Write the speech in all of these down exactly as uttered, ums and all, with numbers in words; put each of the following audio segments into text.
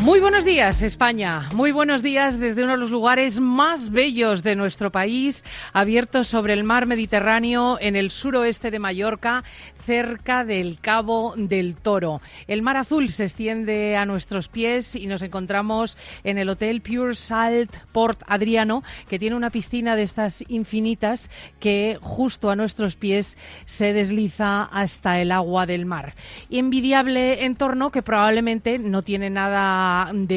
Muy buenos días, España. Muy buenos días desde uno de los lugares más bellos de nuestro país, abierto sobre el mar Mediterráneo en el suroeste de Mallorca, cerca del Cabo del Toro. El mar azul se extiende a nuestros pies y nos encontramos en el Hotel Pure Salt Port Adriano, que tiene una piscina de estas infinitas que justo a nuestros pies se desliza hasta el agua del mar. Envidiable entorno que probablemente no tiene nada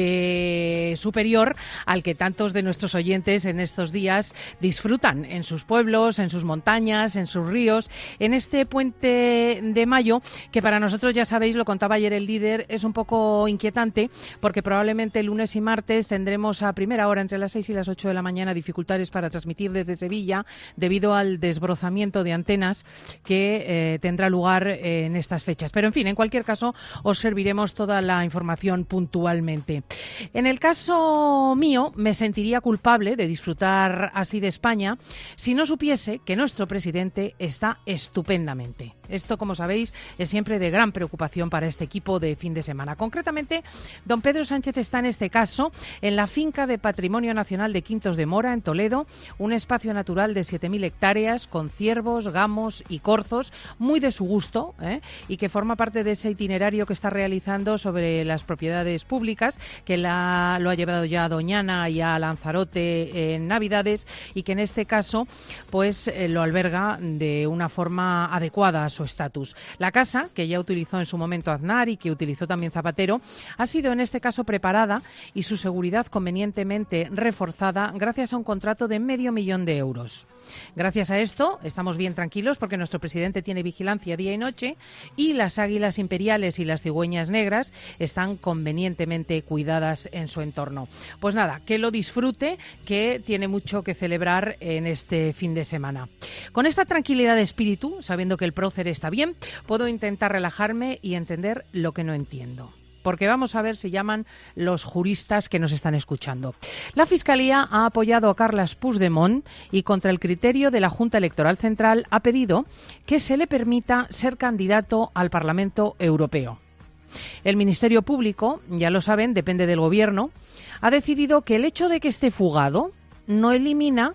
de superior al que tantos de nuestros oyentes en estos días disfrutan en sus pueblos, en sus montañas, en sus ríos, en este puente de mayo que para nosotros, ya sabéis, lo contaba ayer el líder, es un poco inquietante porque probablemente lunes y martes tendremos a primera hora entre las seis y las ocho de la mañana dificultades para transmitir desde Sevilla debido al desbrozamiento de antenas que eh, tendrá lugar eh, en estas fechas. Pero en fin, en cualquier caso os serviremos toda la información puntualmente. En el caso mío, me sentiría culpable de disfrutar así de España si no supiese que nuestro presidente está estupendamente. Esto, como sabéis, es siempre de gran preocupación para este equipo de fin de semana. Concretamente, don Pedro Sánchez está en este caso en la finca de Patrimonio Nacional de Quintos de Mora, en Toledo, un espacio natural de siete mil hectáreas con ciervos, gamos y corzos, muy de su gusto, ¿eh? y que forma parte de ese itinerario que está realizando sobre las propiedades públicas, que la, lo ha llevado ya a Doñana y a Lanzarote en Navidades y que en este caso pues eh, lo alberga de una forma adecuada a su estatus. La casa, que ya utilizó en su momento Aznar y que utilizó también Zapatero, ha sido en este caso preparada y su seguridad convenientemente reforzada gracias a un contrato de medio millón de euros. Gracias a esto estamos bien tranquilos porque nuestro presidente tiene vigilancia día y noche y las águilas imperiales y las cigüeñas negras están convenientemente cuidadas en su entorno. Pues nada, que lo disfrute, que tiene mucho que celebrar en este fin de semana. Con esta tranquilidad de espíritu, sabiendo que el prócer está bien, puedo intentar relajarme y entender lo que no entiendo. Porque vamos a ver si llaman los juristas que nos están escuchando. La Fiscalía ha apoyado a Carles Puigdemont y, contra el criterio de la Junta Electoral Central, ha pedido que se le permita ser candidato al Parlamento Europeo. El Ministerio Público, ya lo saben, depende del Gobierno, ha decidido que el hecho de que esté fugado no elimina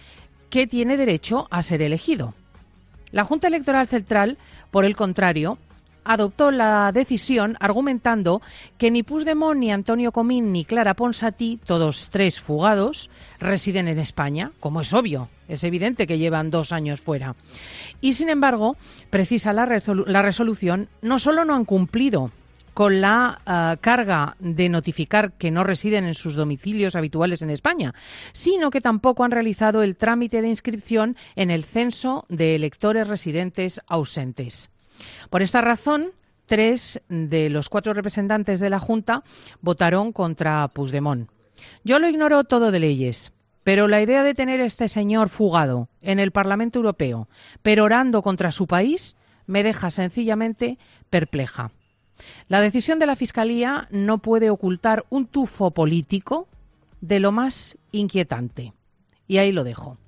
que tiene derecho a ser elegido. La Junta Electoral Central, por el contrario, adoptó la decisión argumentando que ni Puigdemont, ni Antonio Comín, ni Clara Ponsatí, todos tres fugados, residen en España, como es obvio, es evidente que llevan dos años fuera. Y, sin embargo, precisa la, resolu- la resolución, no solo no han cumplido con la uh, carga de notificar que no residen en sus domicilios habituales en España, sino que tampoco han realizado el trámite de inscripción en el censo de electores residentes ausentes. Por esta razón, tres de los cuatro representantes de la Junta votaron contra Puigdemont. Yo lo ignoro todo de leyes, pero la idea de tener a este señor fugado en el Parlamento Europeo, perorando contra su país, me deja sencillamente perpleja. La decisión de la Fiscalía no puede ocultar un tufo político de lo más inquietante. Y ahí lo dejo.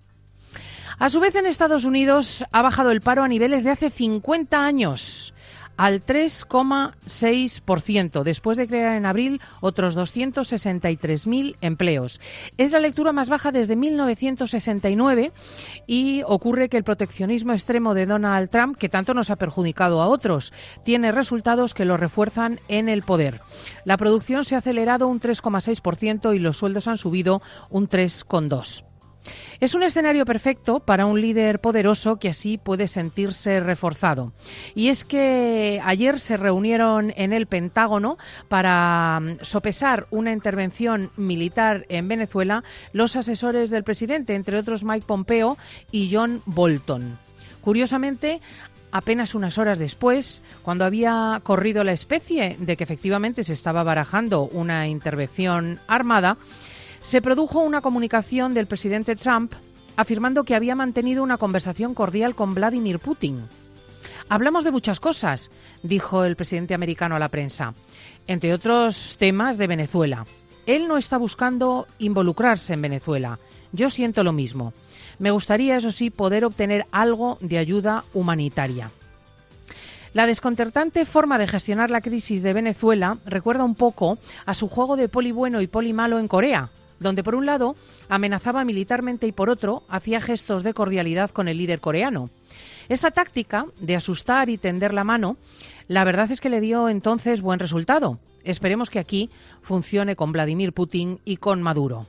A su vez, en Estados Unidos ha bajado el paro a niveles de hace cincuenta años, al tres coma seis por ciento, después de crear en abril otros doscientos sesenta y tres mil empleos. Es la lectura más baja desde mil novecientos sesenta y nueve y ocurre que el proteccionismo extremo de Donald Trump, que tanto nos ha perjudicado a otros, tiene resultados que lo refuerzan en el poder. La producción se ha acelerado un tres coma seis por ciento y los sueldos han subido un tres coma dos por ciento. Es un escenario perfecto para un líder poderoso que así puede sentirse reforzado. Y es que ayer se reunieron en el Pentágono para sopesar una intervención militar en Venezuela los asesores del presidente, entre otros Mike Pompeo y John Bolton. Curiosamente, apenas unas horas después, cuando había corrido la especie de que efectivamente se estaba barajando una intervención armada, se produjo una comunicación del presidente Trump afirmando que había mantenido una conversación cordial con Vladimir Putin. Hablamos de muchas cosas, dijo el presidente americano a la prensa, entre otros temas de Venezuela. Él no está buscando involucrarse en Venezuela. Yo siento lo mismo. Me gustaría, eso sí, poder obtener algo de ayuda humanitaria. La desconcertante forma de gestionar la crisis de Venezuela recuerda un poco a su juego de poli bueno y poli malo en Corea, donde por un lado amenazaba militarmente y por otro hacía gestos de cordialidad con el líder coreano. Esta táctica de asustar y tender la mano, la verdad es que le dio entonces buen resultado. Esperemos que aquí funcione con Vladimir Putin y con Maduro.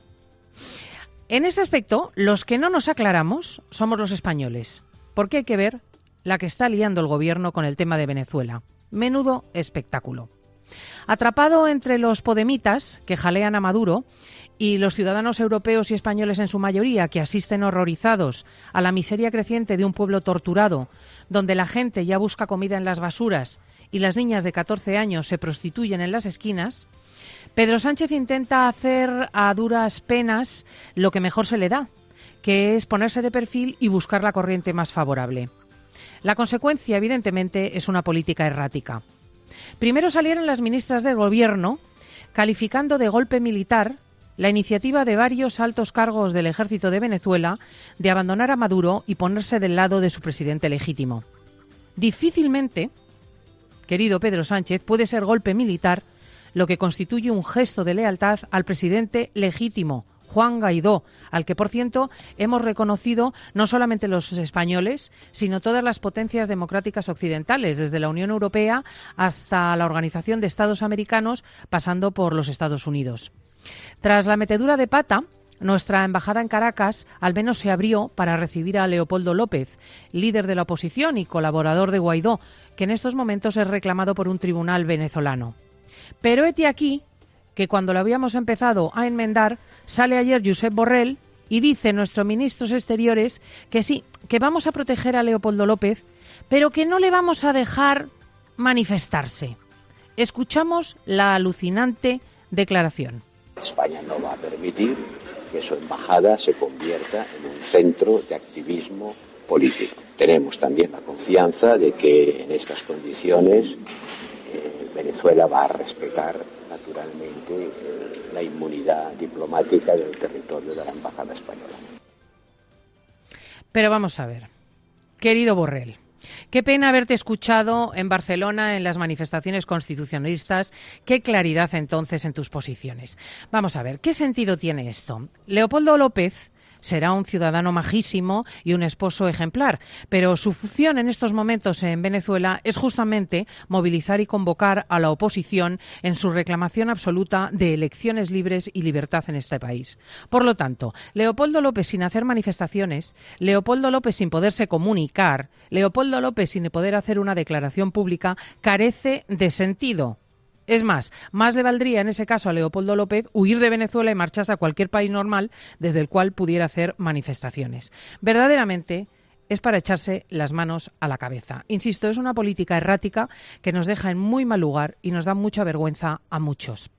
En este aspecto, los que no nos aclaramos somos los españoles, porque hay que ver la que está liando el gobierno con el tema de Venezuela. Menudo espectáculo. Atrapado entre los podemitas que jalean a Maduro y los ciudadanos europeos y españoles en su mayoría que asisten horrorizados a la miseria creciente de un pueblo torturado, donde la gente ya busca comida en las basuras y las niñas de catorce años se prostituyen en las esquinas, Pedro Sánchez intenta hacer a duras penas lo que mejor se le da, que es ponerse de perfil y buscar la corriente más favorable. La consecuencia, evidentemente, es una política errática. Primero salieron las ministras del Gobierno calificando de golpe militar la iniciativa de varios altos cargos del ejército de Venezuela de abandonar a Maduro y ponerse del lado de su presidente legítimo. Difícilmente, querido Pedro Sánchez, puede ser golpe militar lo que constituye un gesto de lealtad al presidente legítimo, Juan Guaidó, al que, por cierto, hemos reconocido no solamente los españoles, sino todas las potencias democráticas occidentales, desde la Unión Europea hasta la Organización de Estados Americanos, pasando por los Estados Unidos. Tras la metedura de pata, nuestra embajada en Caracas al menos se abrió para recibir a Leopoldo López, líder de la oposición y colaborador de Guaidó, que en estos momentos es reclamado por un tribunal venezolano. Pero hete aquí que cuando lo habíamos empezado a enmendar, sale ayer Josep Borrell y dice nuestro ministro de Exteriores que sí, que vamos a proteger a Leopoldo López, pero que no le vamos a dejar manifestarse. Escuchamos la alucinante declaración. España no va a permitir que su embajada se convierta en un centro de activismo político. Tenemos también la confianza de que en estas condiciones eh, Venezuela va a respetar naturalmente eh, la inmunidad diplomática del territorio de la embajada española. Pero vamos a ver, querido Borrell, qué pena haberte escuchado en Barcelona en las manifestaciones constitucionalistas. Qué claridad entonces en tus posiciones. Vamos a ver, ¿qué sentido tiene esto? Leopoldo López será un ciudadano majísimo y un esposo ejemplar, pero su función en estos momentos en Venezuela es justamente movilizar y convocar a la oposición en su reclamación absoluta de elecciones libres y libertad en este país. Por lo tanto, Leopoldo López sin hacer manifestaciones, Leopoldo López sin poderse comunicar, Leopoldo López sin poder hacer una declaración pública, carece de sentido. Es más, más le valdría en ese caso a Leopoldo López huir de Venezuela y marcharse a cualquier país normal desde el cual pudiera hacer manifestaciones. Verdaderamente es para echarse las manos a la cabeza. Insisto, es una política errática que nos deja en muy mal lugar y nos da mucha vergüenza a muchos.